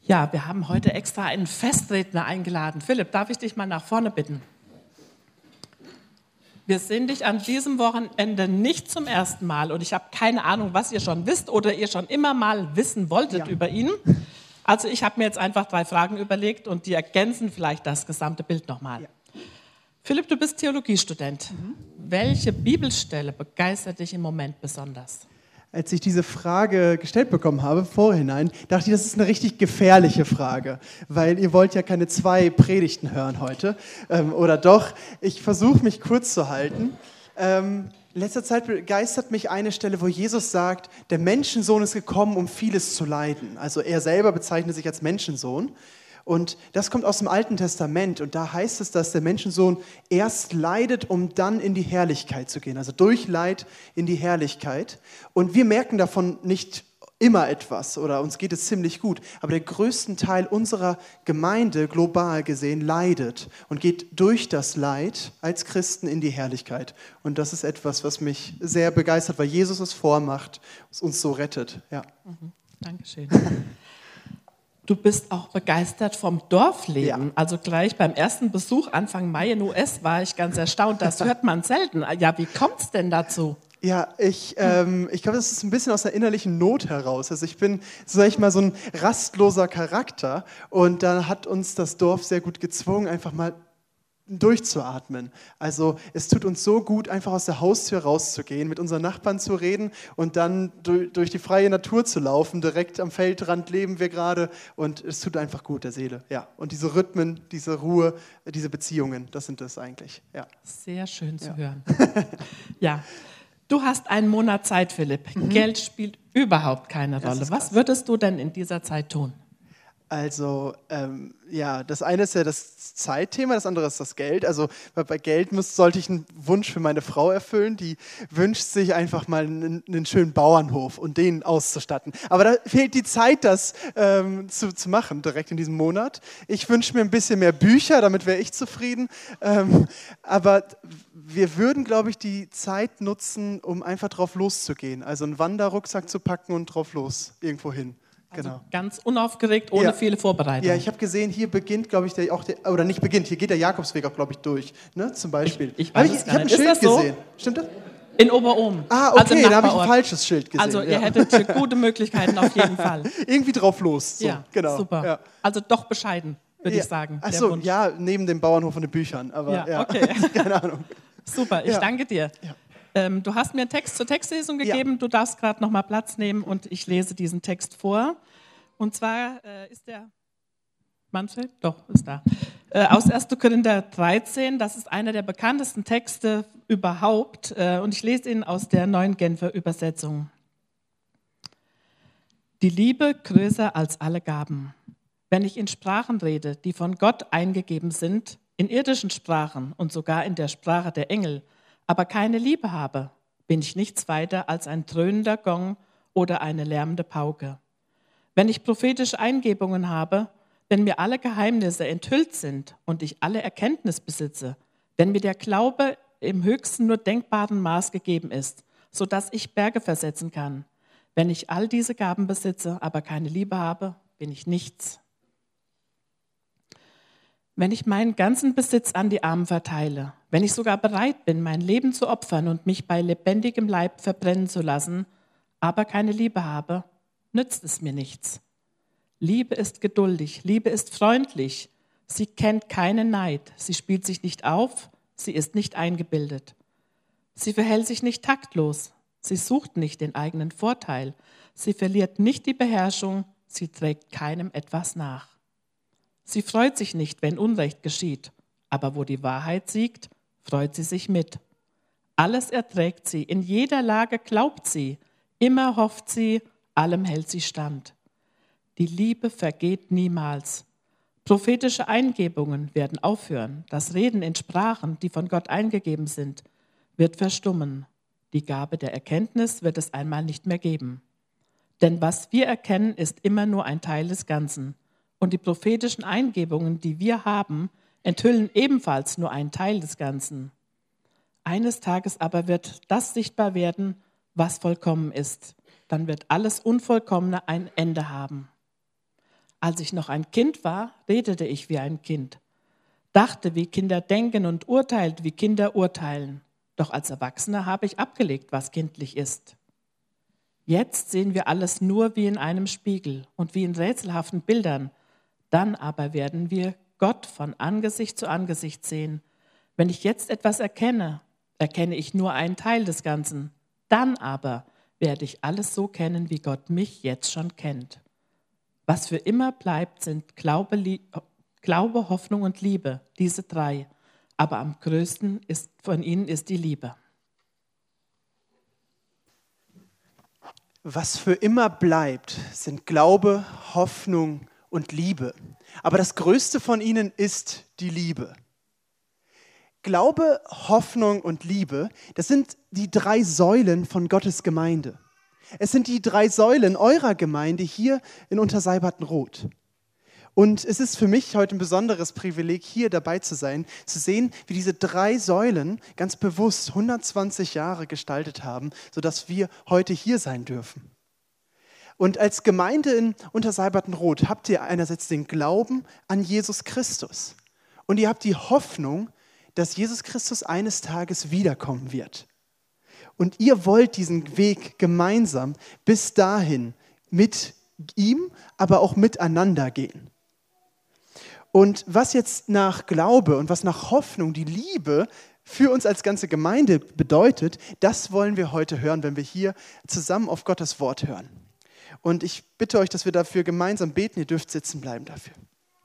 Ja, wir haben heute extra einen Festredner eingeladen. Philipp, darf ich dich mal nach vorne bitten? Wir sehen dich an diesem Wochenende nicht zum ersten Mal und ich habe keine Ahnung, was ihr schon wisst oder ihr schon immer mal wissen wolltet über ihn. Also ich habe mir jetzt einfach 3 Fragen überlegt und die ergänzen vielleicht das gesamte Bild nochmal. Ja. Philipp, du bist Theologiestudent. Welche Bibelstelle begeistert dich im Moment besonders? Als ich diese Frage gestellt bekommen habe, vorhinein, dachte ich, das ist eine richtig gefährliche Frage, weil ihr wollt ja keine 2 Predigten hören heute. Oder doch? Ich versuche mich kurz zu halten. In letzter Zeit begeistert mich eine Stelle, wo Jesus sagt, der Menschensohn ist gekommen, um vieles zu leiden. Also er selber bezeichnet sich als Menschensohn. Und das kommt aus dem Alten Testament und da heißt es, dass der Menschensohn erst leidet, um dann in die Herrlichkeit zu gehen, also durch Leid in die Herrlichkeit. Und wir merken davon nicht immer etwas oder uns geht es ziemlich gut, aber der größte Teil unserer Gemeinde, global gesehen, leidet und geht durch das Leid als Christen in die Herrlichkeit. Und das ist etwas, was mich sehr begeistert, weil Jesus es vormacht, was uns so rettet. Ja. Dankeschön. Du bist auch begeistert vom Dorfleben. Ja. Also gleich beim ersten Besuch Anfang Mai in US war ich ganz erstaunt. Das hört man selten. Ja, wie kommt es denn dazu? Ja, ich glaube, das ist ein bisschen aus der innerlichen Not heraus. Also ich bin, sag ich mal, so ein rastloser Charakter und da hat uns das Dorf sehr gut gezwungen, einfach mal durchzuatmen. Also es tut uns so gut, einfach aus der Haustür rauszugehen, mit unseren Nachbarn zu reden und dann durch die freie Natur zu laufen. Direkt am Feldrand leben wir gerade und es tut einfach gut der Seele. Ja. Und diese Rhythmen, diese Ruhe, diese Beziehungen, das sind es eigentlich. Ja. Sehr schön zu hören. Ja. Du hast einen Monat Zeit, Philipp. Geld spielt überhaupt keine Rolle. Was würdest du denn in dieser Zeit tun? Also, das eine ist ja das Zeitthema, das andere ist das Geld. Also bei Geld sollte ich einen Wunsch für meine Frau erfüllen, die wünscht sich einfach mal einen schönen Bauernhof und den auszustatten. Aber da fehlt die Zeit, das zu machen, direkt in diesem Monat. Ich wünsche mir ein bisschen mehr Bücher, damit wäre ich zufrieden. Aber wir würden, glaube ich, die Zeit nutzen, um einfach drauf loszugehen. Also einen Wanderrucksack zu packen und drauf los, irgendwo hin. Also genau. Ganz unaufgeregt, ohne viele Vorbereitungen. Ja, ich habe gesehen, hier beginnt, glaube ich, hier geht der Jakobsweg auch, glaube ich, durch, ne, zum Beispiel. Ich habe ein Schild gesehen. Stimmt das? In Oberohm. Ah, okay, da habe ich ein falsches Schild gesehen. Also ihr hättet gute Möglichkeiten auf jeden Fall. Irgendwie drauf los. So, ja, genau. Super. Ja. Also doch bescheiden, würde ich sagen. Achso, ja, neben dem Bauernhof und den Büchern. Aber okay. Keine Ahnung. Super, ich danke dir. Ja. Du hast mir einen Text zur Textlesung gegeben. Du darfst gerade noch mal Platz nehmen und ich lese diesen Text vor. Und zwar ist der Manfred? Doch, ist da. Aus 1. Korinther 13, das ist einer der bekanntesten Texte überhaupt. Und ich lese ihn aus der Neuen Genfer Übersetzung. Die Liebe größer als alle Gaben. Wenn ich in Sprachen rede, die von Gott eingegeben sind, in irdischen Sprachen und sogar in der Sprache der Engel, aber keine Liebe habe, bin ich nichts weiter als ein dröhnender Gong oder eine lärmende Pauke. Wenn ich prophetische Eingebungen habe, wenn mir alle Geheimnisse enthüllt sind und ich alle Erkenntnis besitze, wenn mir der Glaube im höchsten nur denkbaren Maß gegeben ist, sodass ich Berge versetzen kann, wenn ich all diese Gaben besitze, aber keine Liebe habe, bin ich nichts. Wenn ich meinen ganzen Besitz an die Armen verteile, wenn ich sogar bereit bin, mein Leben zu opfern und mich bei lebendigem Leib verbrennen zu lassen, aber keine Liebe habe, nützt es mir nichts. Liebe ist geduldig, Liebe ist freundlich, sie kennt keinen Neid, sie spielt sich nicht auf, sie ist nicht eingebildet. Sie verhält sich nicht taktlos, sie sucht nicht den eigenen Vorteil, sie verliert nicht die Beherrschung, sie trägt keinem etwas nach. Sie freut sich nicht, wenn Unrecht geschieht, aber wo die Wahrheit siegt, freut sie sich mit. Alles erträgt sie, in jeder Lage glaubt sie, immer hofft sie, allem hält sie stand. Die Liebe vergeht niemals. Prophetische Eingebungen werden aufhören. Das Reden in Sprachen, die von Gott eingegeben sind, wird verstummen. Die Gabe der Erkenntnis wird es einmal nicht mehr geben. Denn was wir erkennen, ist immer nur ein Teil des Ganzen. Und die prophetischen Eingebungen, die wir haben, enthüllen ebenfalls nur einen Teil des Ganzen. Eines Tages aber wird das sichtbar werden, was vollkommen ist. Dann wird alles Unvollkommene ein Ende haben. Als ich noch ein Kind war, redete ich wie ein Kind, dachte, wie Kinder denken und urteilte, wie Kinder urteilen. Doch als Erwachsener habe ich abgelegt, was kindlich ist. Jetzt sehen wir alles nur wie in einem Spiegel und wie in rätselhaften Bildern. Dann aber werden wir Gott von Angesicht zu Angesicht sehen. Wenn ich jetzt etwas erkenne, erkenne ich nur einen Teil des Ganzen. Dann aber werde ich alles so kennen, wie Gott mich jetzt schon kennt. Was für immer bleibt, sind Glaube, Hoffnung und Liebe, diese drei. Aber am größten von ihnen ist die Liebe. Was für immer bleibt, sind Glaube, Hoffnung und Liebe. Aber das Größte von ihnen ist die Liebe. Glaube, Hoffnung und Liebe, das sind die drei Säulen von Gottes Gemeinde. Es sind die drei Säulen eurer Gemeinde hier in Unterseibertenroth. Und es ist für mich heute ein besonderes Privileg, hier dabei zu sein, zu sehen, wie diese drei Säulen ganz bewusst 120 Jahre gestaltet haben, sodass wir heute hier sein dürfen. Und als Gemeinde in Unterseibertenroth habt ihr einerseits den Glauben an Jesus Christus. Und ihr habt die Hoffnung, dass Jesus Christus eines Tages wiederkommen wird. Und ihr wollt diesen Weg gemeinsam bis dahin mit ihm, aber auch miteinander gehen. Und was jetzt nach Glaube und was nach Hoffnung, die Liebe für uns als ganze Gemeinde bedeutet, das wollen wir heute hören, wenn wir hier zusammen auf Gottes Wort hören. Und ich bitte euch, dass wir dafür gemeinsam beten. Ihr dürft sitzen bleiben dafür.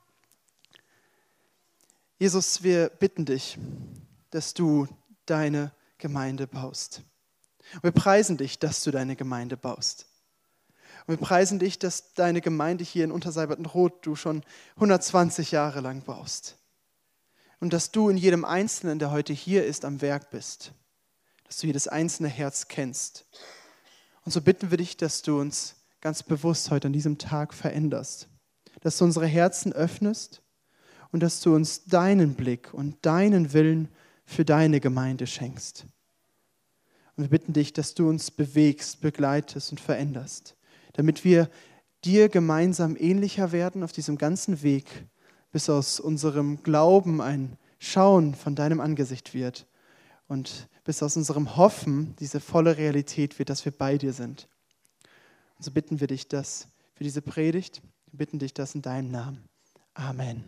Jesus, wir bitten dich, dass du deine Gemeinde baust. Und wir preisen dich, dass du deine Gemeinde baust. Und wir preisen dich, dass deine Gemeinde hier in Unterseibertenroth du schon 120 Jahre lang baust. Und dass du in jedem Einzelnen, der heute hier ist, am Werk bist. Dass du jedes einzelne Herz kennst. Und so bitten wir dich, dass du uns ganz bewusst heute an diesem Tag veränderst. Dass du unsere Herzen öffnest und dass du uns deinen Blick und deinen Willen für deine Gemeinde schenkst. Und wir bitten dich, dass du uns bewegst, begleitest und veränderst, damit wir dir gemeinsam ähnlicher werden auf diesem ganzen Weg, bis aus unserem Glauben ein Schauen von deinem Angesicht wird und bis aus unserem Hoffen diese volle Realität wird, dass wir bei dir sind. Und so bitten wir dich das für diese Predigt. Wir bitten dich das in deinem Namen. Amen.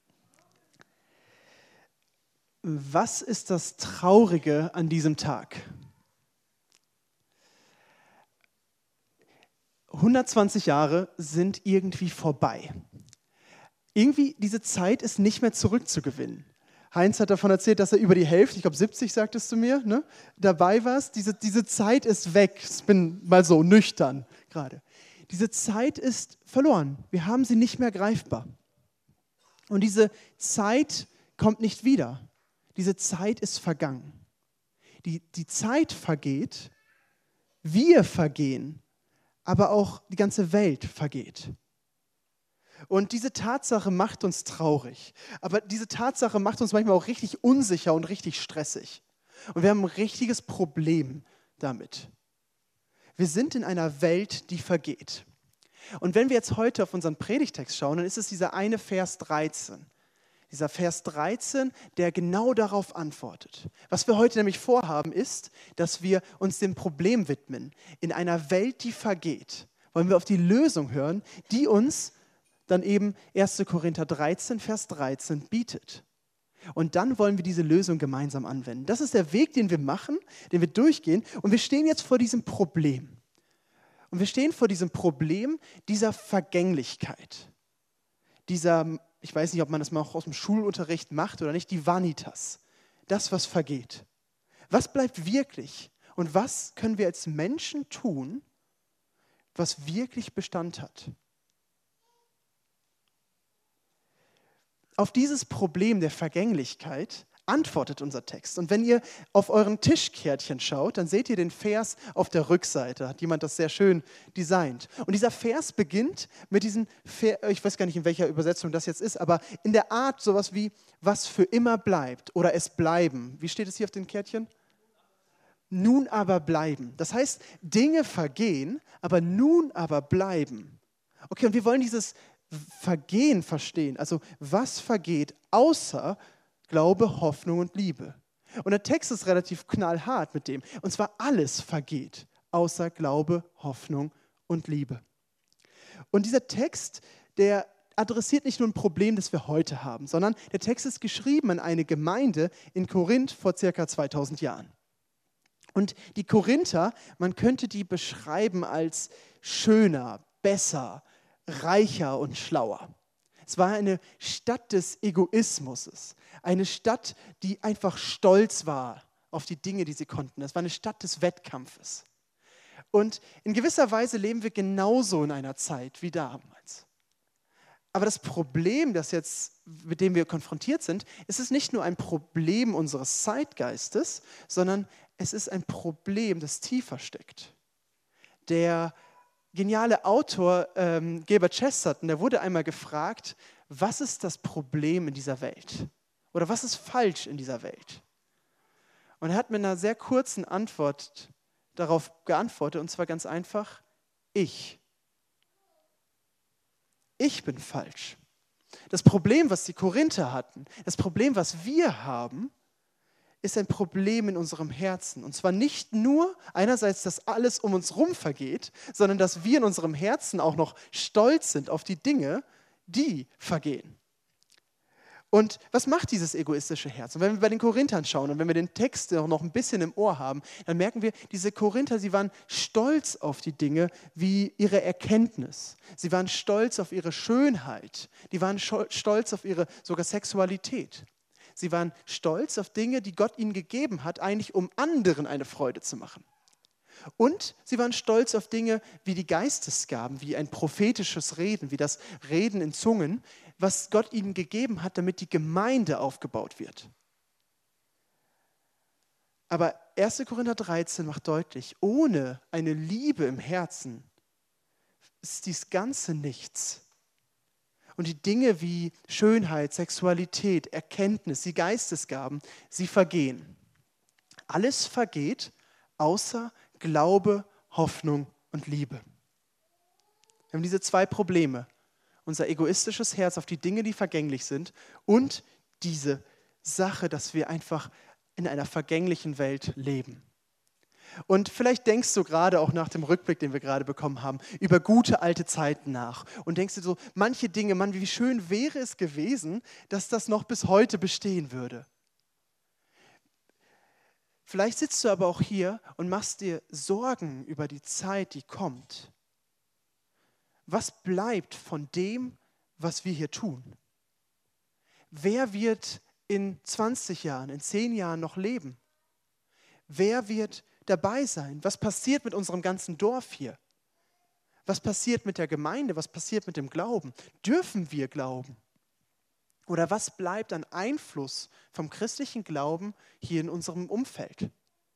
Was ist das Traurige an diesem Tag? 120 Jahre sind irgendwie vorbei. Irgendwie, diese Zeit ist nicht mehr zurückzugewinnen. Heinz hat davon erzählt, dass er über die Hälfte, ich glaube 70 sagtest du mir, ne, dabei warst. Diese Zeit ist weg. Ich bin mal so nüchtern gerade. Diese Zeit ist verloren. Wir haben sie nicht mehr greifbar. Und diese Zeit kommt nicht wieder. Diese Zeit ist vergangen. Die Zeit vergeht, wir vergehen, aber auch die ganze Welt vergeht. Und diese Tatsache macht uns traurig. Aber diese Tatsache macht uns manchmal auch richtig unsicher und richtig stressig. Und wir haben ein richtiges Problem damit. Wir sind in einer Welt, die vergeht. Und wenn wir jetzt heute auf unseren Predigtext schauen, dann ist es dieser eine Vers 13. Dieser Vers 13, der genau darauf antwortet. Was wir heute nämlich vorhaben, ist, dass wir uns dem Problem widmen. In einer Welt, die vergeht, wollen wir auf die Lösung hören, die uns dann eben 1. Korinther 13, Vers 13 bietet. Und dann wollen wir diese Lösung gemeinsam anwenden. Das ist der Weg, den wir machen, den wir durchgehen. Und wir stehen jetzt vor diesem Problem. Und wir stehen vor diesem Problem dieser Vergänglichkeit. Ich weiß nicht, ob man das mal auch aus dem Schulunterricht macht oder nicht, die Vanitas. Das, was vergeht. Was bleibt wirklich? Und was können wir als Menschen tun, was wirklich Bestand hat? Auf dieses Problem der Vergänglichkeit antwortet unser Text. Und wenn ihr auf euren Tischkärtchen schaut, dann seht ihr den Vers auf der Rückseite. Hat jemand das sehr schön designt. Und dieser Vers beginnt mit diesem, ich weiß gar nicht, in welcher Übersetzung das jetzt ist, aber in der Art sowas wie, was für immer bleibt oder es bleiben. Wie steht es hier auf den Kärtchen? Nun aber bleiben. Das heißt, Dinge vergehen, aber nun aber bleiben. Okay, und wir wollen dieses Vergehen verstehen. Also was vergeht außer Glaube, Hoffnung und Liebe? Und der Text ist relativ knallhart mit dem. Und zwar alles vergeht außer Glaube, Hoffnung und Liebe. Und dieser Text, der adressiert nicht nur ein Problem, das wir heute haben, sondern der Text ist geschrieben an eine Gemeinde in Korinth vor circa 2000 Jahren. Und die Korinther, man könnte die beschreiben als schöner, besser, reicher und schlauer. Es war eine Stadt des Egoismus, eine Stadt, die einfach stolz war auf die Dinge, die sie konnten. Es war eine Stadt des Wettkampfes. Und in gewisser Weise leben wir genauso in einer Zeit wie damals. Aber das Problem, mit dem wir konfrontiert sind, ist es nicht nur ein Problem unseres Zeitgeistes, sondern es ist ein Problem, das tiefer steckt. Der geniale Autor Gilbert Chesterton, der wurde einmal gefragt, was ist das Problem in dieser Welt? Oder was ist falsch in dieser Welt? Und er hat mit einer sehr kurzen Antwort darauf geantwortet, und zwar ganz einfach, ich. Ich bin falsch. Das Problem, was die Korinther hatten, das Problem, was wir haben, ist ein Problem in unserem Herzen. Und zwar nicht nur einerseits, dass alles um uns herum vergeht, sondern dass wir in unserem Herzen auch noch stolz sind auf die Dinge, die vergehen. Und was macht dieses egoistische Herz? Und wenn wir bei den Korinthern schauen und wenn wir den Text noch ein bisschen im Ohr haben, dann merken wir, diese Korinther, sie waren stolz auf die Dinge wie ihre Erkenntnis. Sie waren stolz auf ihre Schönheit. Die waren stolz auf ihre sogar Sexualität. Sie waren stolz auf Dinge, die Gott ihnen gegeben hat, eigentlich um anderen eine Freude zu machen. Und sie waren stolz auf Dinge wie die Geistesgaben, wie ein prophetisches Reden, wie das Reden in Zungen, was Gott ihnen gegeben hat, damit die Gemeinde aufgebaut wird. Aber 1. Korinther 13 macht deutlich, ohne eine Liebe im Herzen ist dies Ganze nichts. Und die Dinge wie Schönheit, Sexualität, Erkenntnis, die Geistesgaben, sie vergehen. Alles vergeht, außer Glaube, Hoffnung und Liebe. Wir haben diese zwei Probleme. Unser egoistisches Herz auf die Dinge, die vergänglich sind, und diese Sache, dass wir einfach in einer vergänglichen Welt leben. Und vielleicht denkst du gerade auch nach dem Rückblick, den wir gerade bekommen haben, über gute alte Zeiten nach und denkst dir so, manche Dinge, Mann, wie schön wäre es gewesen, dass das noch bis heute bestehen würde. Vielleicht sitzt du aber auch hier und machst dir Sorgen über die Zeit, die kommt. Was bleibt von dem, was wir hier tun? Wer wird in 20 Jahren, in 10 Jahren noch leben? Wer wird dabei sein? Was passiert mit unserem ganzen Dorf hier? Was passiert mit der Gemeinde? Was passiert mit dem Glauben? Dürfen wir glauben? Oder was bleibt an Einfluss vom christlichen Glauben hier in unserem Umfeld?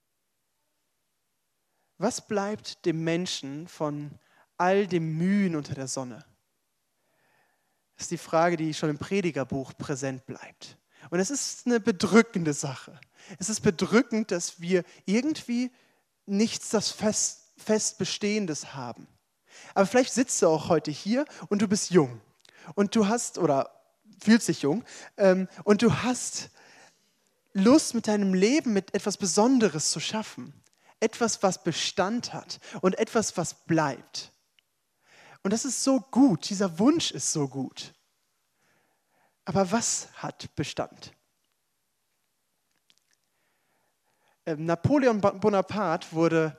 Was bleibt dem Menschen von all dem Mühen unter der Sonne? Das ist die Frage, die schon im Predigerbuch präsent bleibt. Und es ist eine bedrückende Sache. Es ist bedrückend, dass wir irgendwie nichts, das fest Bestehendes haben. Aber vielleicht sitzt du auch heute hier und du bist jung. Und du hast, oder fühlst dich jung, und du hast Lust, mit deinem Leben mit etwas Besonderes zu schaffen. Etwas, was Bestand hat und etwas, was bleibt. Und das ist so gut, dieser Wunsch ist so gut. Aber was hat Bestand? Napoleon Bonaparte wurde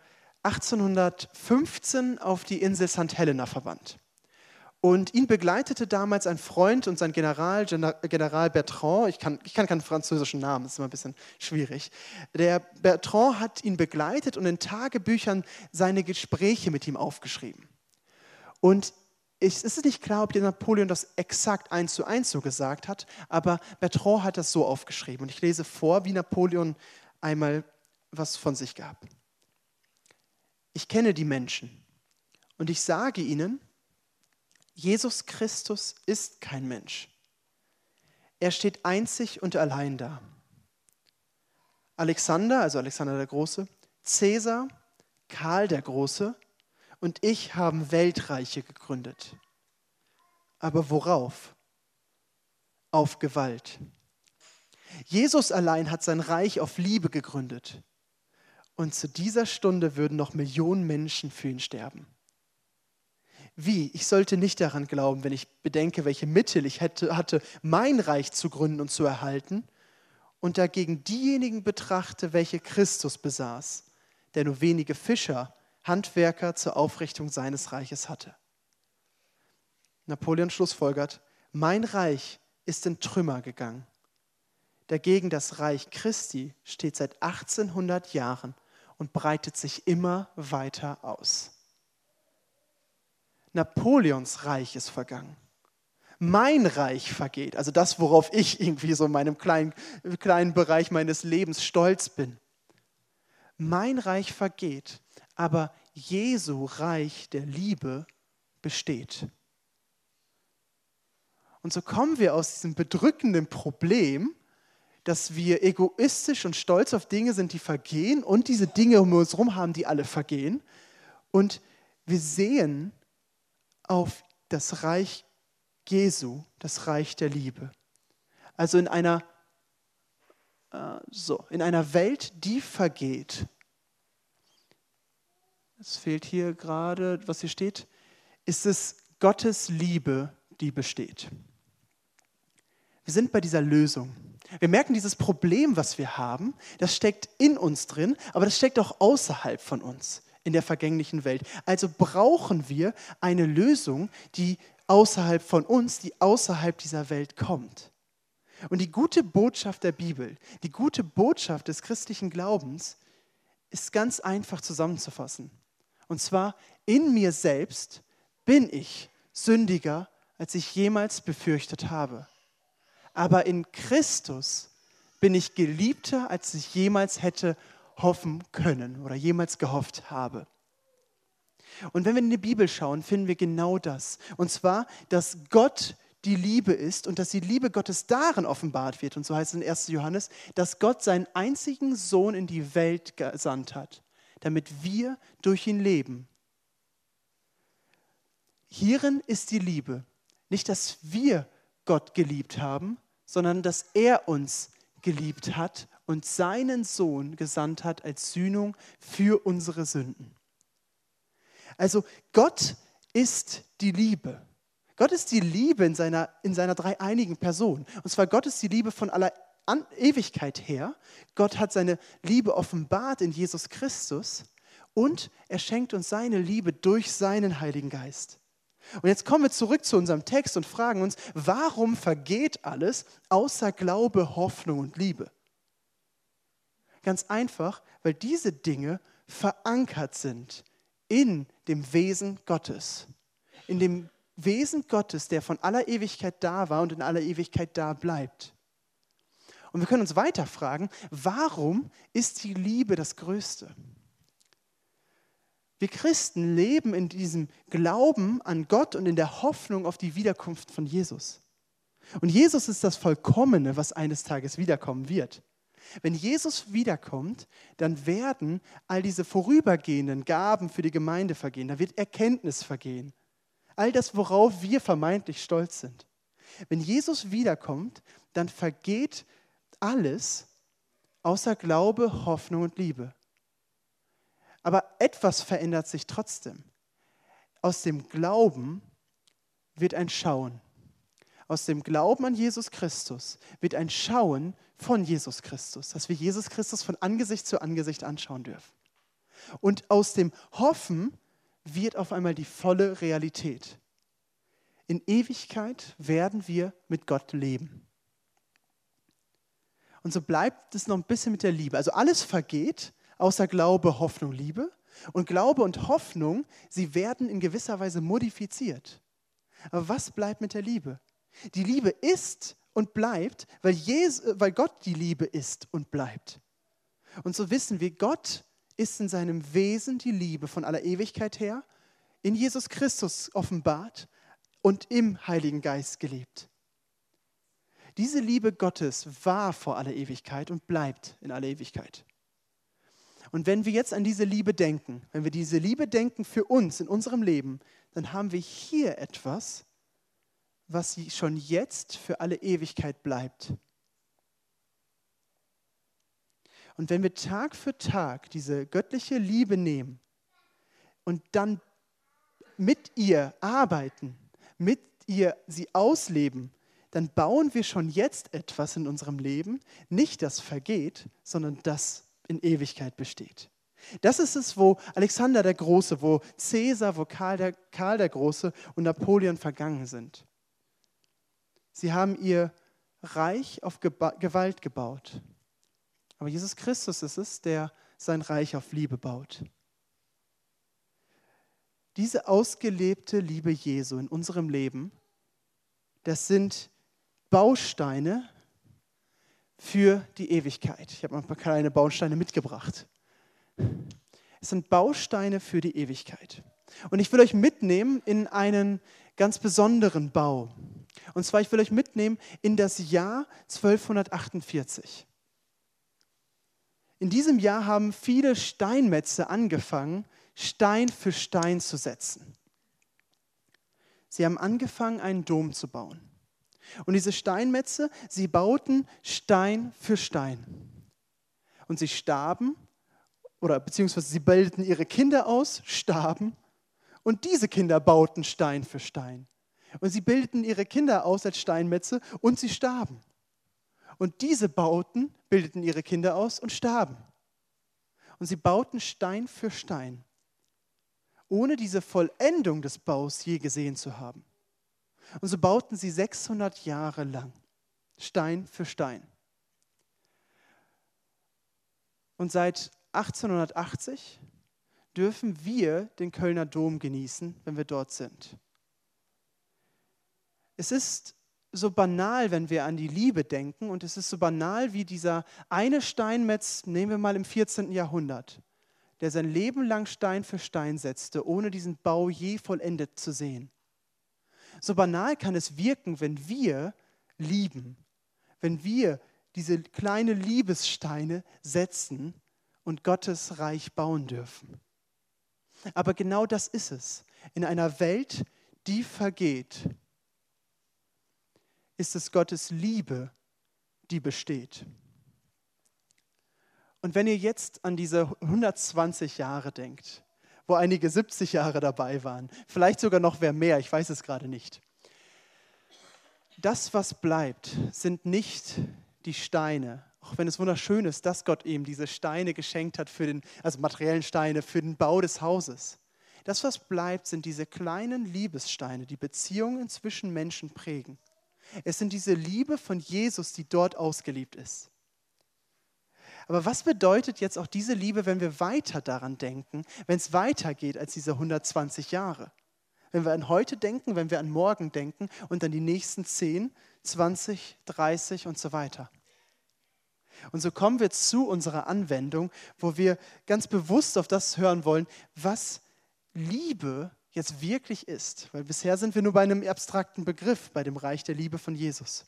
1815 auf die Insel St. Helena verbannt. Und ihn begleitete damals ein Freund und sein General Bertrand. Ich kann keinen französischen Namen, das ist immer ein bisschen schwierig. Der Bertrand hat ihn begleitet und in Tagebüchern seine Gespräche mit ihm aufgeschrieben. Und es ist nicht klar, ob der Napoleon das exakt 1:1 so gesagt hat, aber Bertrand hat das so aufgeschrieben. Und ich lese vor, wie Napoleon einmal was von sich gab. Ich kenne die Menschen und ich sage ihnen, Jesus Christus ist kein Mensch. Er steht einzig und allein da. Alexander, also Alexander der Große, Cäsar, Karl der Große und ich haben Weltreiche gegründet. Aber worauf? Auf Gewalt. Jesus allein hat sein Reich auf Liebe gegründet. Und zu dieser Stunde würden noch Millionen Menschen für ihn sterben. Wie? Ich sollte nicht daran glauben, wenn ich bedenke, welche Mittel ich hatte, mein Reich zu gründen und zu erhalten, und dagegen diejenigen betrachte, welche Christus besaß, der nur wenige Fischer, Handwerker zur Aufrichtung seines Reiches hatte. Napoleon schlussfolgert, mein Reich ist in Trümmer gegangen. Dagegen das Reich Christi steht seit 1800 Jahren und breitet sich immer weiter aus. Napoleons Reich ist vergangen. Mein Reich vergeht, also das, worauf ich irgendwie so in meinem kleinen Bereich meines Lebens stolz bin. Mein Reich vergeht, aber Jesu Reich der Liebe besteht. Und so kommen wir aus diesem bedrückenden Problem, dass wir egoistisch und stolz auf Dinge sind, die vergehen, und diese Dinge um uns herum haben, die alle vergehen. Und wir sehen auf das Reich Jesu, das Reich der Liebe. Also in einer Welt, die vergeht. Es fehlt hier gerade, was hier steht, ist es Gottes Liebe, die besteht. Wir sind bei dieser Lösung. Wir merken, dieses Problem, was wir haben, das steckt in uns drin, aber das steckt auch außerhalb von uns, in der vergänglichen Welt. Also brauchen wir eine Lösung, die außerhalb von uns, die außerhalb dieser Welt kommt. Und die gute Botschaft der Bibel, die gute Botschaft des christlichen Glaubens ist ganz einfach zusammenzufassen. Und zwar, in mir selbst bin ich sündiger, als ich jemals befürchtet habe. Aber in Christus bin ich geliebter, als ich jemals hätte hoffen können oder jemals gehofft habe. Und wenn wir in die Bibel schauen, finden wir genau das. Und zwar, dass Gott die Liebe ist und dass die Liebe Gottes darin offenbart wird. Und so heißt es in 1. Johannes, dass Gott seinen einzigen Sohn in die Welt gesandt hat, damit wir durch ihn leben. Hierin ist die Liebe. Nicht, dass wir Gott geliebt haben, sondern dass er uns geliebt hat und seinen Sohn gesandt hat als Sühnung für unsere Sünden. Also Gott ist die Liebe. Gott ist die Liebe in seiner dreieinigen Person. Und zwar Gott ist die Liebe von aller Ewigkeit her. Gott hat seine Liebe offenbart in Jesus Christus und er schenkt uns seine Liebe durch seinen Heiligen Geist. Und jetzt kommen wir zurück zu unserem Text und fragen uns, warum vergeht alles außer Glaube, Hoffnung und Liebe? Ganz einfach, weil diese Dinge verankert sind in dem Wesen Gottes. In dem Wesen Gottes, der von aller Ewigkeit da war und in aller Ewigkeit da bleibt. Und wir können uns weiter fragen, warum ist die Liebe das Größte? Wir Christen leben in diesem Glauben an Gott und in der Hoffnung auf die Wiederkunft von Jesus. Und Jesus ist das Vollkommene, was eines Tages wiederkommen wird. Wenn Jesus wiederkommt, dann werden all diese vorübergehenden Gaben für die Gemeinde vergehen. Da wird Erkenntnis vergehen. All das, worauf wir vermeintlich stolz sind. Wenn Jesus wiederkommt, dann vergeht alles außer Glaube, Hoffnung und Liebe. Aber etwas verändert sich trotzdem. Aus dem Glauben wird ein Schauen. Aus dem Glauben an Jesus Christus wird ein Schauen von Jesus Christus, dass wir Jesus Christus von Angesicht zu Angesicht anschauen dürfen. Und aus dem Hoffen wird auf einmal die volle Realität. In Ewigkeit werden wir mit Gott leben. Und so bleibt es noch ein bisschen mit der Liebe. Also alles vergeht, außer Glaube, Hoffnung, Liebe. Und Glaube und Hoffnung, sie werden in gewisser Weise modifiziert. Aber was bleibt mit der Liebe? Die Liebe ist und bleibt, weil Gott die Liebe ist und bleibt. Und so wissen wir, Gott ist in seinem Wesen die Liebe von aller Ewigkeit her, in Jesus Christus offenbart und im Heiligen Geist gelebt. Diese Liebe Gottes war vor aller Ewigkeit und bleibt in aller Ewigkeit. Und wenn wir jetzt an diese Liebe denken, wenn wir diese Liebe denken für uns in unserem Leben, dann haben wir hier etwas, was schon jetzt für alle Ewigkeit bleibt. Und wenn wir Tag für Tag diese göttliche Liebe nehmen und dann mit ihr arbeiten, mit ihr sie ausleben, dann bauen wir schon jetzt etwas in unserem Leben, nicht das vergeht, sondern das in Ewigkeit besteht. Das ist es, wo Alexander der Große, wo Cäsar, wo Karl der Große und Napoleon vergangen sind. Sie haben ihr Reich auf Gewalt gebaut. Aber Jesus Christus ist es, der sein Reich auf Liebe baut. Diese ausgelebte Liebe Jesu in unserem Leben, das sind Bausteine für die Ewigkeit. Ich habe mal ein paar kleine Bausteine mitgebracht. Es sind Bausteine für die Ewigkeit. Und ich will euch mitnehmen in einen ganz besonderen Bau. Und zwar, ich will euch mitnehmen in das Jahr 1248. In diesem Jahr haben viele Steinmetze angefangen, Stein für Stein zu setzen. Sie haben angefangen, einen Dom zu bauen. Und diese Steinmetze, sie bauten Stein für Stein. Und sie starben, oder beziehungsweise sie bildeten ihre Kinder aus, starben, und diese Kinder bauten Stein für Stein. Und sie bildeten ihre Kinder aus als Steinmetze und sie starben. Und diese bildeten ihre Kinder aus und starben. Und sie bauten Stein für Stein, ohne diese Vollendung des Baus je gesehen zu haben. Und so bauten sie 600 Jahre lang, Stein für Stein. Und seit 1880 dürfen wir den Kölner Dom genießen, wenn wir dort sind. Es ist so banal, wenn wir an die Liebe denken, und es ist so banal wie dieser eine Steinmetz, nehmen wir mal im 14. Jahrhundert, der sein Leben lang Stein für Stein setzte, ohne diesen Bau je vollendet zu sehen. So banal kann es wirken, wenn wir lieben, wenn wir diese kleinen Liebessteine setzen und Gottes Reich bauen dürfen. Aber genau das ist es. In einer Welt, die vergeht, ist es Gottes Liebe, die besteht. Und wenn ihr jetzt an diese 120 Jahre denkt, wo einige 70 Jahre dabei waren, vielleicht sogar noch wer mehr, ich weiß es gerade nicht. Das, was bleibt, sind nicht die Steine, auch wenn es wunderschön ist, dass Gott ihm diese Steine geschenkt hat, also materiellen Steine für den Bau des Hauses. Das, was bleibt, sind diese kleinen Liebessteine, die Beziehungen zwischen Menschen prägen. Es sind diese Liebe von Jesus, die dort ausgelebt ist. Aber was bedeutet jetzt auch diese Liebe, wenn wir weiter daran denken, wenn es weitergeht als diese 120 Jahre? Wenn wir an heute denken, wenn wir an morgen denken und dann die nächsten 10, 20, 30 und so weiter. Und so kommen wir zu unserer Anwendung, wo wir ganz bewusst auf das hören wollen, was Liebe jetzt wirklich ist. Weil bisher sind wir nur bei einem abstrakten Begriff, bei dem Reich der Liebe von Jesus.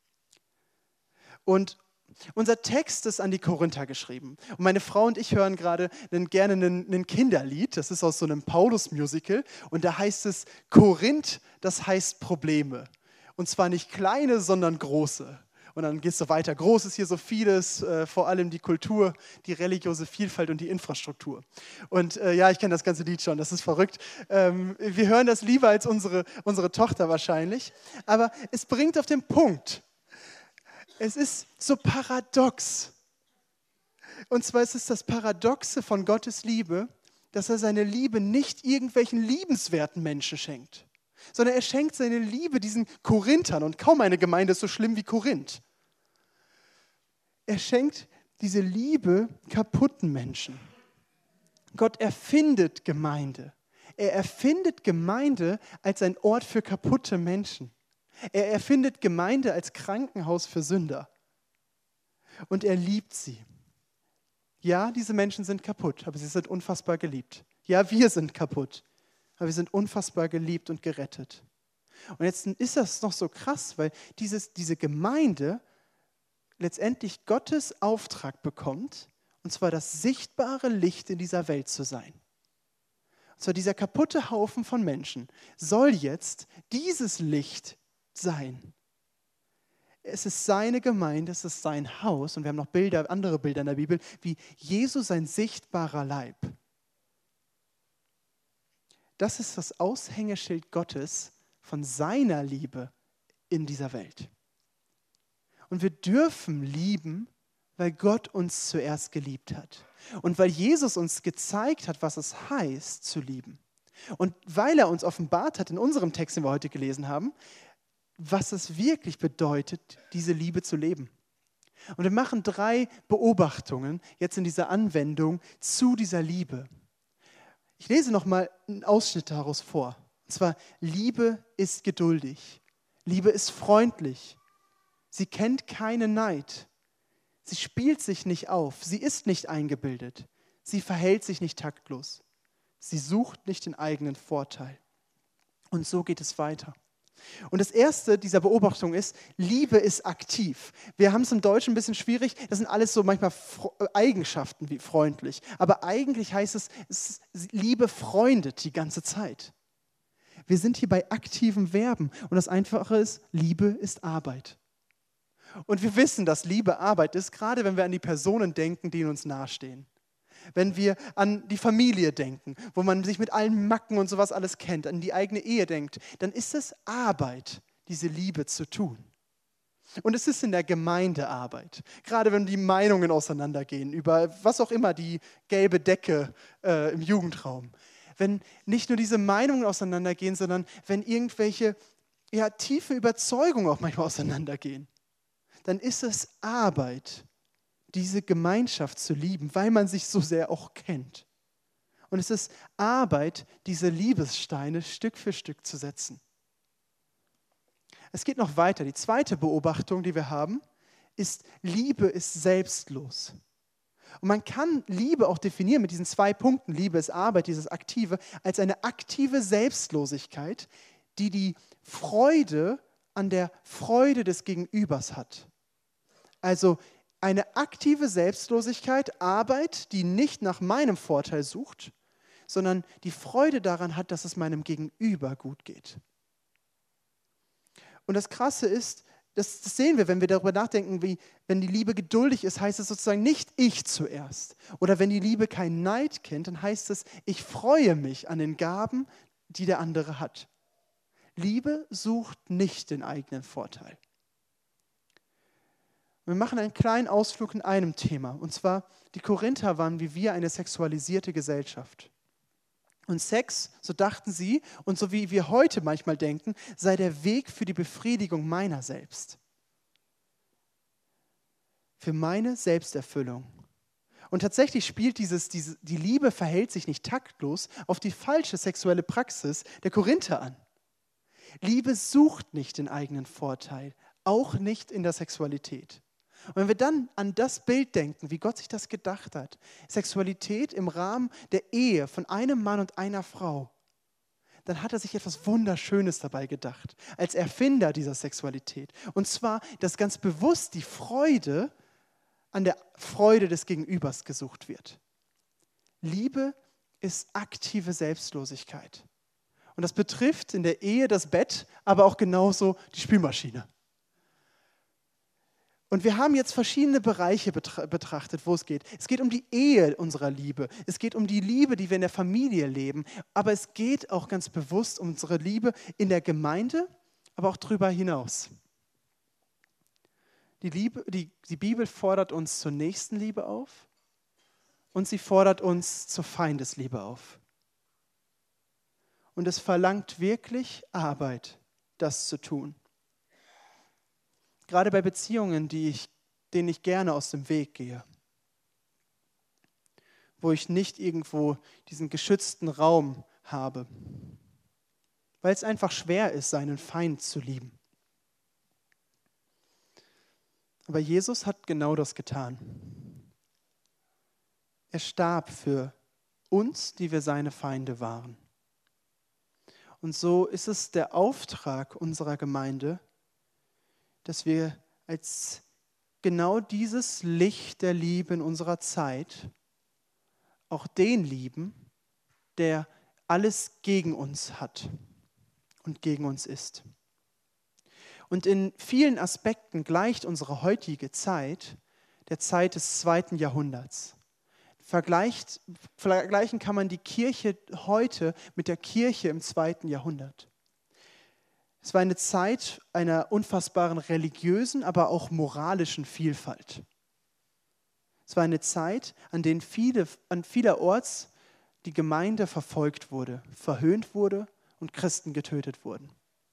Und unser Text ist an die Korinther geschrieben. Und meine Frau und ich hören gerade gerne ein Kinderlied. Das ist aus so einem Paulus-Musical. Und da heißt es Korinth, das heißt Probleme. Und zwar nicht kleine, sondern große. Und dann geht es so weiter. Groß ist hier so vieles, vor allem die Kultur, die religiöse Vielfalt und die Infrastruktur. Und ja, ich kenne das ganze Lied schon, das ist verrückt. Wir hören das lieber als unsere Tochter wahrscheinlich. Aber es bringt auf den Punkt. Es ist so paradox. Und zwar ist es das Paradoxe von Gottes Liebe, dass er seine Liebe nicht irgendwelchen liebenswerten Menschen schenkt, sondern er schenkt seine Liebe diesen Korinthern. Und kaum eine Gemeinde ist so schlimm wie Korinth. Er schenkt diese Liebe kaputten Menschen. Gott erfindet Gemeinde. Er erfindet Gemeinde als ein Ort für kaputte Menschen. Er erfindet Gemeinde als Krankenhaus für Sünder. Und er liebt sie. Ja, diese Menschen sind kaputt, aber sie sind unfassbar geliebt. Ja, wir sind kaputt, aber wir sind unfassbar geliebt und gerettet. Und jetzt ist das noch so krass, weil diese Gemeinde letztendlich Gottes Auftrag bekommt, und zwar das sichtbare Licht in dieser Welt zu sein. Und zwar dieser kaputte Haufen von Menschen soll jetzt dieses Licht sein. Es ist seine Gemeinde, es ist sein Haus und wir haben noch andere Bilder in der Bibel, wie Jesus sein sichtbarer Leib. Das ist das Aushängeschild Gottes von seiner Liebe in dieser Welt. Und wir dürfen lieben, weil Gott uns zuerst geliebt hat. Und weil Jesus uns gezeigt hat, was es heißt, zu lieben. Und weil er uns offenbart hat in unserem Text, den wir heute gelesen haben, was es wirklich bedeutet, diese Liebe zu leben. Und wir machen 3 Beobachtungen jetzt in dieser Anwendung zu dieser Liebe. Ich lese nochmal einen Ausschnitt daraus vor. Und zwar, Liebe ist geduldig. Liebe ist freundlich. Sie kennt keinen Neid. Sie spielt sich nicht auf. Sie ist nicht eingebildet. Sie verhält sich nicht taktlos. Sie sucht nicht den eigenen Vorteil. Und so geht es weiter. Und das erste dieser Beobachtung ist, Liebe ist aktiv. Wir haben es im Deutschen ein bisschen schwierig, das sind alles so manchmal Eigenschaften wie freundlich. Aber eigentlich heißt es, Liebe freundet die ganze Zeit. Wir sind hier bei aktiven Verben und das Einfache ist, Liebe ist Arbeit. Und wir wissen, dass Liebe Arbeit ist, gerade wenn wir an die Personen denken, die uns nahestehen. Wenn wir an die Familie denken, wo man sich mit allen Macken und sowas alles kennt, an die eigene Ehe denkt, dann ist es Arbeit, diese Liebe zu tun. Und es ist in der Gemeinde Arbeit. Gerade wenn die Meinungen auseinandergehen über was auch immer, die gelbe Decke im Jugendraum. Wenn nicht nur diese Meinungen auseinandergehen, sondern wenn irgendwelche tiefe Überzeugungen auch manchmal auseinandergehen, dann ist es Arbeit, diese Gemeinschaft zu lieben, weil man sich so sehr auch kennt. Und es ist Arbeit, diese Liebessteine Stück für Stück zu setzen. Es geht noch weiter. Die zweite Beobachtung, die wir haben, ist, Liebe ist selbstlos. Und man kann Liebe auch definieren mit diesen 2 Punkten, Liebe ist Arbeit, dieses Aktive, als eine aktive Selbstlosigkeit, die die Freude an der Freude des Gegenübers hat. Also eine aktive Selbstlosigkeit, Arbeit, die nicht nach meinem Vorteil sucht, sondern die Freude daran hat, dass es meinem Gegenüber gut geht. Und das Krasse ist, das sehen wir, wenn wir darüber nachdenken, wie wenn die Liebe geduldig ist, heißt es sozusagen nicht ich zuerst. Oder wenn die Liebe keinen Neid kennt, dann heißt es, ich freue mich an den Gaben, die der andere hat. Liebe sucht nicht den eigenen Vorteil. Wir machen einen kleinen Ausflug in einem Thema. Und zwar, die Korinther waren wie wir eine sexualisierte Gesellschaft. Und Sex, so dachten sie, und so wie wir heute manchmal denken, sei der Weg für die Befriedigung meiner selbst. Für meine Selbsterfüllung. Und tatsächlich spielt die Liebe verhält sich nicht taktlos auf die falsche sexuelle Praxis der Korinther an. Liebe sucht nicht den eigenen Vorteil, auch nicht in der Sexualität. Und wenn wir dann an das Bild denken, wie Gott sich das gedacht hat, Sexualität im Rahmen der Ehe von einem Mann und einer Frau, dann hat er sich etwas Wunderschönes dabei gedacht, als Erfinder dieser Sexualität. Und zwar, dass ganz bewusst die Freude an der Freude des Gegenübers gesucht wird. Liebe ist aktive Selbstlosigkeit. Und das betrifft in der Ehe das Bett, aber auch genauso die Spülmaschine. Und wir haben jetzt verschiedene Bereiche betrachtet, wo es geht. Es geht um die Ehe unserer Liebe. Es geht um die Liebe, die wir in der Familie leben. Aber es geht auch ganz bewusst um unsere Liebe in der Gemeinde, aber auch darüber hinaus. Die Bibel fordert uns zur Nächstenliebe auf und sie fordert uns zur Feindesliebe auf. Und es verlangt wirklich Arbeit, das zu tun. Gerade bei Beziehungen, denen ich gerne aus dem Weg gehe. Wo ich nicht irgendwo diesen geschützten Raum habe. Weil es einfach schwer ist, seinen Feind zu lieben. Aber Jesus hat genau das getan. Er starb für uns, die wir seine Feinde waren. Und so ist es der Auftrag unserer Gemeinde, dass wir als genau dieses Licht der Liebe in unserer Zeit auch den lieben, der alles gegen uns hat und gegen uns ist. Und in vielen Aspekten gleicht unsere heutige Zeit der Zeit des 2. Jahrhunderts. Vergleichen kann man die Kirche heute mit der Kirche im 2. Jahrhundert. Es war eine Zeit einer unfassbaren religiösen, aber auch moralischen Vielfalt. Es war eine Zeit, an vielerorts die Gemeinde verfolgt wurde, verhöhnt wurde und Christen getötet wurden.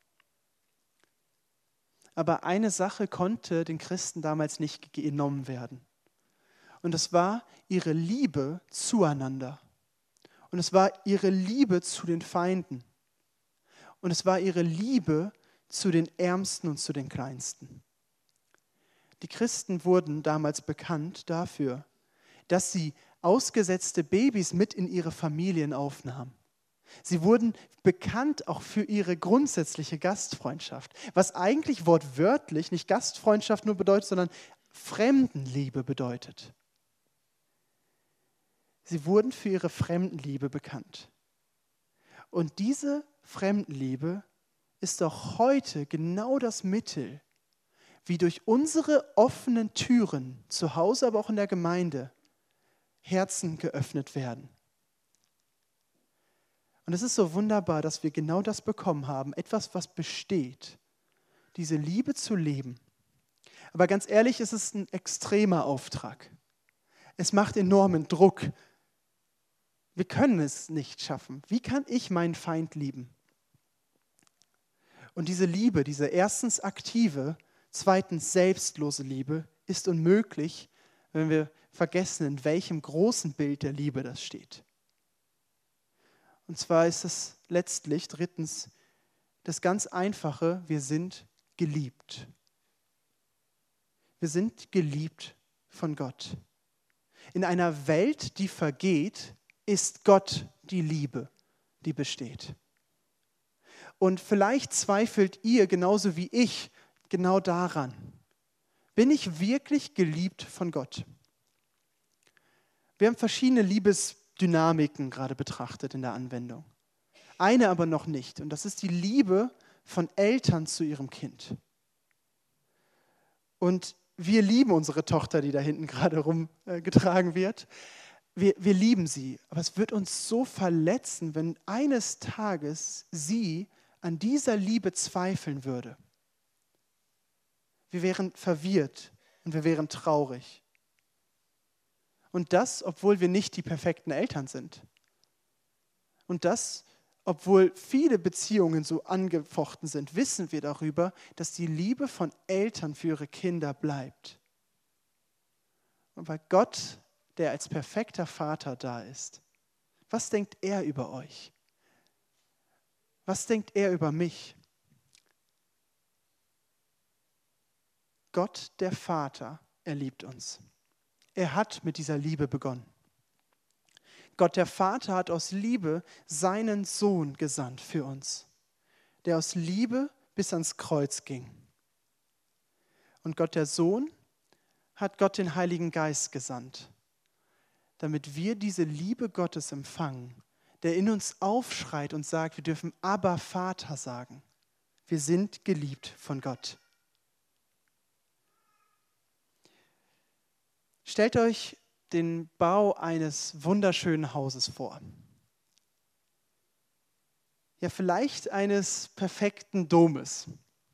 Aber eine Sache konnte den Christen damals nicht genommen werden. Und das war ihre Liebe zueinander. Und es war ihre Liebe zu den Feinden. Und es war ihre Liebe zu den Ärmsten und zu den Kleinsten. Die Christen wurden damals bekannt dafür, dass sie ausgesetzte Babys mit in ihre Familien aufnahmen. Sie wurden bekannt auch für ihre grundsätzliche Gastfreundschaft, was eigentlich wortwörtlich nicht Gastfreundschaft nur bedeutet, sondern Fremdenliebe bedeutet. Sie wurden für ihre Fremdenliebe bekannt. Und diese Fremdenliebe ist auch heute genau das Mittel, wie durch unsere offenen Türen, zu Hause, aber auch in der Gemeinde, Herzen geöffnet werden. Und es ist so wunderbar, dass wir genau das bekommen haben, etwas, was besteht, diese Liebe zu leben. Aber ganz ehrlich, es ist ein extremer Auftrag. Es macht enormen Druck. Wir können es nicht schaffen. Wie kann ich meinen Feind lieben? Und diese Liebe, diese erstens aktive, zweitens selbstlose Liebe, ist unmöglich, wenn wir vergessen, in welchem großen Bild der Liebe das steht. Und zwar ist es letztlich, drittens, das ganz Einfache, wir sind geliebt. Wir sind geliebt von Gott. In einer Welt, die vergeht, ist Gott die Liebe, die besteht. Und vielleicht zweifelt ihr genauso wie ich genau daran. Bin ich wirklich geliebt von Gott? Wir haben verschiedene Liebesdynamiken gerade betrachtet in der Anwendung. Eine aber noch nicht, und das ist die Liebe von Eltern zu ihrem Kind. Und wir lieben unsere Tochter, die da hinten gerade rumgetragen wird. Wir lieben sie, aber es wird uns so verletzen, wenn eines Tages sie an dieser Liebe zweifeln würde. Wir wären verwirrt und wir wären traurig. Und das, obwohl wir nicht die perfekten Eltern sind. Und das, obwohl viele Beziehungen so angefochten sind, wissen wir darüber, dass die Liebe von Eltern für ihre Kinder bleibt. Und weil Gott, der als perfekter Vater da ist, was denkt er über euch? Was denkt er über mich? Gott, der Vater, er liebt uns. Er hat mit dieser Liebe begonnen. Gott, der Vater, hat aus Liebe seinen Sohn gesandt für uns, der aus Liebe bis ans Kreuz ging. Und Gott, der Sohn, hat Gott den Heiligen Geist gesandt, damit wir diese Liebe Gottes empfangen, der in uns aufschreit und sagt, wir dürfen Abba, Vater sagen. Wir sind geliebt von Gott. Stellt euch den Bau eines wunderschönen Hauses vor. Ja, vielleicht eines perfekten Domes.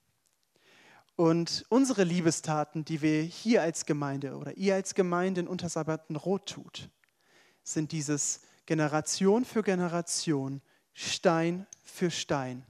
Und unsere Liebestaten, die wir hier als Gemeinde oder ihr als Gemeinde in Untersabbertenroth tut, sind dieses Generation für Generation, Stein für Stein,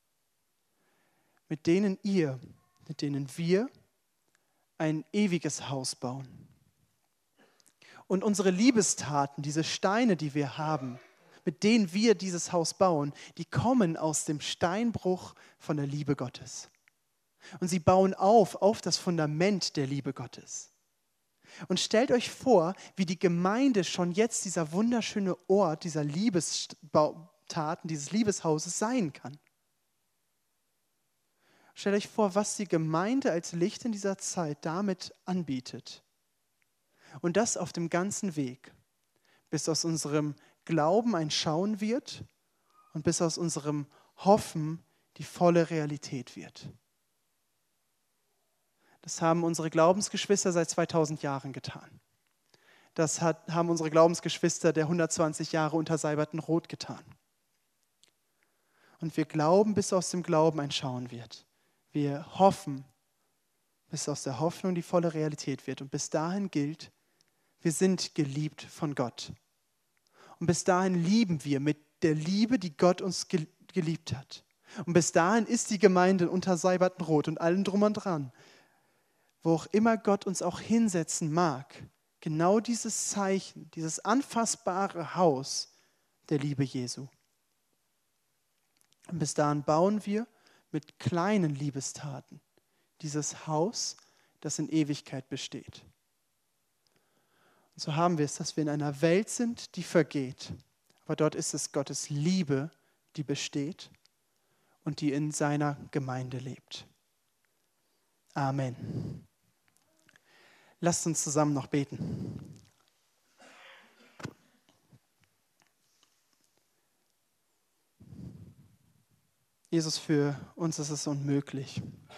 mit denen wir ein ewiges Haus bauen. Und unsere Liebestaten, diese Steine, die wir haben, mit denen wir dieses Haus bauen, die kommen aus dem Steinbruch von der Liebe Gottes. Und sie bauen auf das Fundament der Liebe Gottes. Und stellt euch vor, wie die Gemeinde schon jetzt dieser wunderschöne Ort dieser Liebestaten, dieses Liebeshauses sein kann. Stellt euch vor, was die Gemeinde als Licht in dieser Zeit damit anbietet. Und das auf dem ganzen Weg, bis aus unserem Glauben ein Schauen wird und bis aus unserem Hoffen die volle Realität wird. Das haben unsere Glaubensgeschwister seit 2000 Jahren getan. Das haben unsere Glaubensgeschwister der 120 Jahre unter Seibertenrot getan. Und wir glauben, bis aus dem Glauben ein Schauen wird. Wir hoffen, bis aus der Hoffnung die volle Realität wird. Und bis dahin gilt, wir sind geliebt von Gott. Und bis dahin lieben wir mit der Liebe, die Gott uns geliebt hat. Und bis dahin ist die Gemeinde unter Seibertenrot und allem drum und dran, wo auch immer Gott uns auch hinsetzen mag, genau dieses Zeichen, dieses anfassbare Haus der Liebe Jesu. Und bis dahin bauen wir mit kleinen Liebestaten dieses Haus, das in Ewigkeit besteht. Und so haben wir es, dass wir in einer Welt sind, die vergeht. Aber dort ist es Gottes Liebe, die besteht und die in seiner Gemeinde lebt. Amen. Lasst uns zusammen noch beten. Jesus, für uns ist es unmöglich.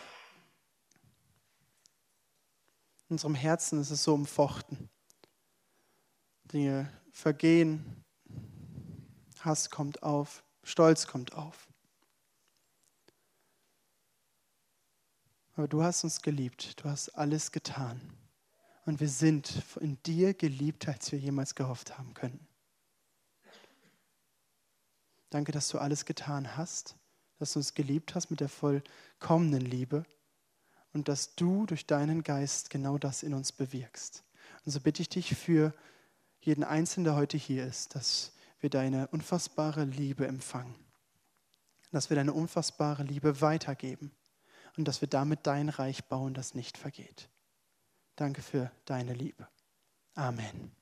In unserem Herzen ist es so umfochten. Dinge vergehen, Hass kommt auf, Stolz kommt auf. Aber du hast uns geliebt, du hast alles getan. Und wir sind in dir geliebter, als wir jemals gehofft haben können. Danke, dass du alles getan hast, dass du uns geliebt hast mit der vollkommenen Liebe und dass du durch deinen Geist genau das in uns bewirkst. Und so bitte ich dich für jeden Einzelnen, der heute hier ist, dass wir deine unfassbare Liebe empfangen, dass wir deine unfassbare Liebe weitergeben und dass wir damit dein Reich bauen, das nicht vergeht. Danke für deine Liebe. Amen.